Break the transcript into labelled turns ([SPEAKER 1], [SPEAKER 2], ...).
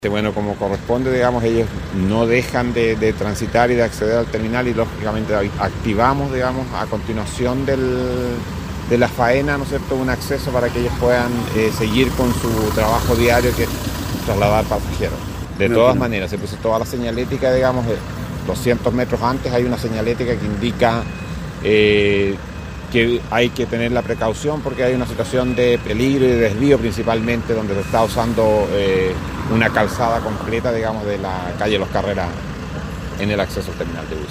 [SPEAKER 1] Bueno, como corresponde, digamos, ellos no dejan de transitar y de acceder al terminal y lógicamente activamos, digamos, a continuación de la faena, ¿no es cierto?, un acceso para que ellos puedan seguir con su trabajo diario, que es trasladar pasajeros. De todas maneras, se puso toda la señalética, digamos, 200 metros antes hay una señalética que indica que hay que tener la precaución porque hay una situación de peligro y de desvío principalmente, donde se está usando una calzada completa, digamos, de la calle Los Carreras en el acceso al terminal de bus.